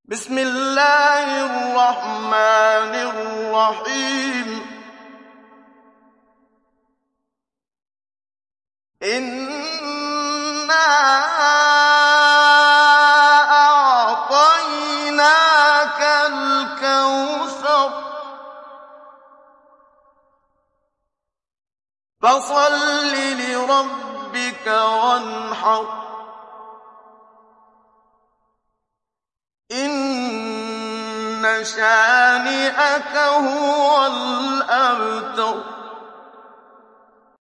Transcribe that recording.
بسم الله الرحمن الرحيم إنا أعطيناك الكوثر فصل لربك وانحر إن شانئك هو الأبتر